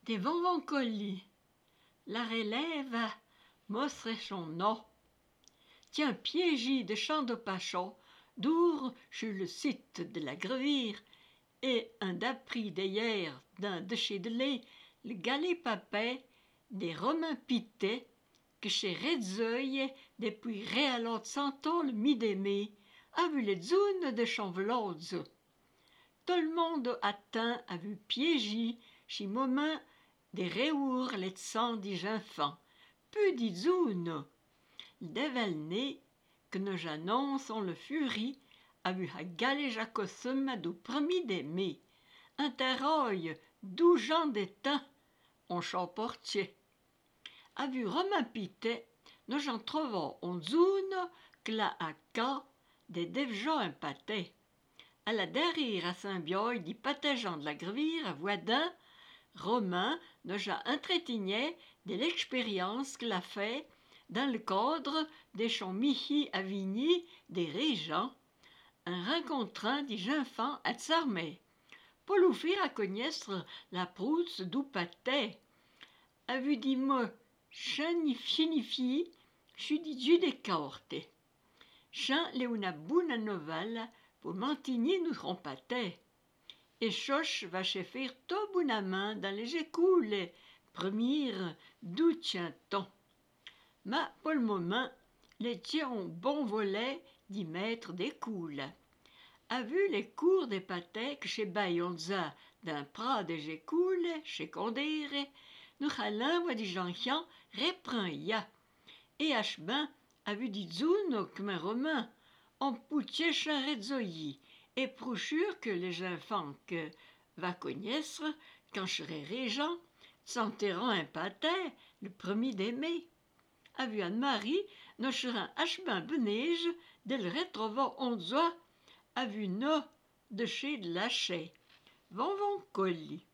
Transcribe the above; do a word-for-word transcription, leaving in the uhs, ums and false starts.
des Vonvoncoli. La relève, mostre son nom. Tiens, piégi de champ de pachon, d'our sur le site de la Grevire, et un d'appris d'hier d'un de chez de lait, le galet papet des Romains pités, que chez Redzeuil, depuis réalot cent ans le mi-démé, a vu les zounes de Chanvelodze. Tout le monde atteint a vu piégi, chez moment des réours les sang des enfants. Peu dit zounes. Le dévelné, que nos annonces ont le furie, a vu à galet jacosum du premier démé. Interroille, douze gens d'étain, on champortier. A vu Romain Pitet, nous j'en trouvons en zone que la haka des devgens un pâté. À la derrière à Saint-Bioy, dit pâtégeant de la Grevire à Voidin, Romain nous a entretenu de l'expérience qu'il a fait dans le cadre des champs Mihi à Vigny des régents, un rencontrant des enfants à Tsarmé. Pour lui faire connaître la prouse du pâté, a vu dit moi, signifié, je suis dit Dieu des cortes. Chan le una bonne nouvelle pour maintenir notre pâté. Et choche va se faire tout bonnement dans les écoles, première d'où tient temps. Mais pour le moment, les tiens ont bon volet d'y mettre des coules. A vu les cours des pâtés que chez Bayonza, d'un prat des écoles, chez Condère, nous allons voir des gens reprend ya. Et Ashban a vu des zounes comme un romain, en poutier charretzoyi, et pour sûr que les enfants que va connaître, quand je serai régent, s'enterrant un pâté, le premier d'aimer. A vu Anne-Marie, nous serons Ashban Beneige, de le retrouver en joie, a vu no de chez de lâcher. Vonvoncoli.